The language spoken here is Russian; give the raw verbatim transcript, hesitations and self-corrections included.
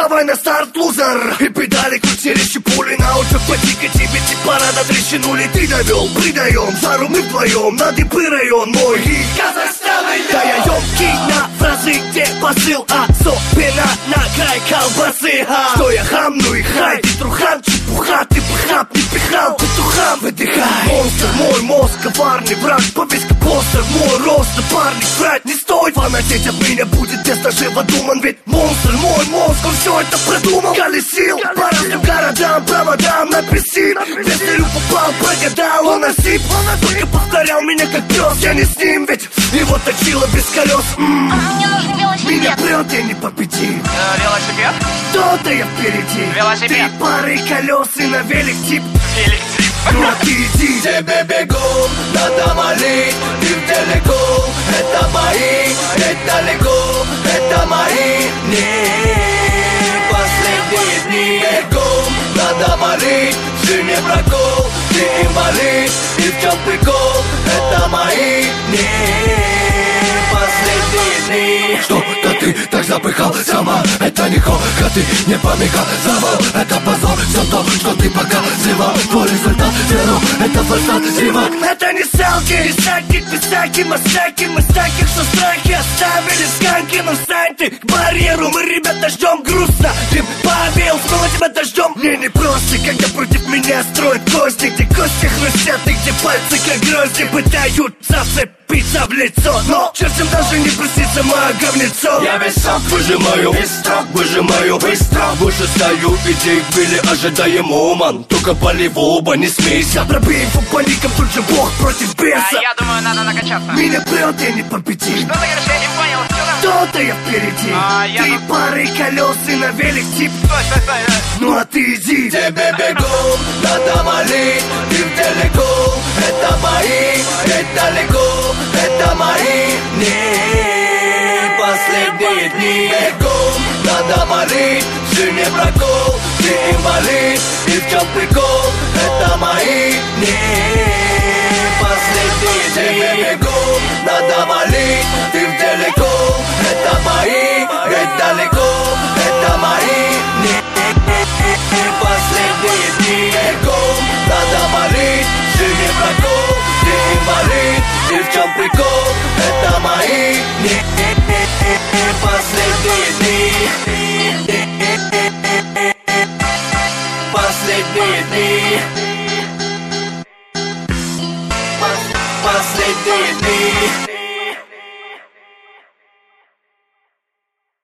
давай на старт, лузер. И педали крутили щепули, на утро потика тебе типа рада трещинули. Ты довел, придаем, жару мы вдвоем, над ИП район мой и Казахстан. Да я ёмкий на фразы, где посыл, особенно на край колбасы. А что я хам, ну и хай, ты трухан, чепуха, ты пхап, не пихал, петухам выдыхай. Монстр, мой мозг, коварный враг, повестка постер, мой рост, напарник, брать не стой. Фанатеть от меня будет без даже водуман, ведь монстр, мой мозг, он все это продумал. Колесил по разным городам, проводам, на присип. Песню попал, прогадал, он осип. Только повторял меня как пес, я не с ним, ведь его точило без колес. М-м-м. Мне нужен велосипед. Меня прет, я не победим. Э, велосипед? Кто-то я впереди. Велосипед. Три пары колес и на велик тип. Велик тип. Ну а ты иди. Тебе бегу, надо молить, ты далеко. Это мои, это далеко, это мои дни. Последние дни. Бегом, надо молить, ты не прокол, ты инвалид. И в чем прикол? Это мои дни. Последние дни. Что-то ты так запыхал сама. Это не хока, ты не помигал. Завал, это позор. Все то, что ты показывал. Твой результат зеро, это фальшат зима. Это не селки, рисаки, писаки, масаки. Мы с таких, что страхи оставили сканки. Но встань ты к барьеру, мы, ребята, ждем грустно. Ты Павел, снова тебя дождем. Мне не просто, когда против меня строят кости. Где кости хрустят и где пальцы как грозди пытаются вцепиться в лицо. Но чертям даже не простится мое говнецо. Я весь сок выжимаю, весь строк выжимаю, быстро выше стою, идей были ожидаемо, уман. Только пали в оба, не смейся. Пробей по паникам, тут же бог против беса. А я думаю, надо накачаться. Меня прет, я не победим. Что ты говоришь, я не понял, что там? Кто-то я впереди. А я Три тут- пары колес и на велик тип. Стой, стой, стой. э. Ну а ты иди. Тебе бегом, надо молить, ты далеко. Это мои, это далеко, это мои дни. Последние дни. Бегом, надо молить, ты не прокол, ты инвалид. И в чем прикол? Это мои дни. Последние дни. Тебе бегом, надо молить, ты далеко. Это мои, это далеко, это мои дни. Последние дни. Бегом, надо молить, ты не прокол, ты инвалид. И в чем прикол? Это мои дни. Последние дни. Последние дни.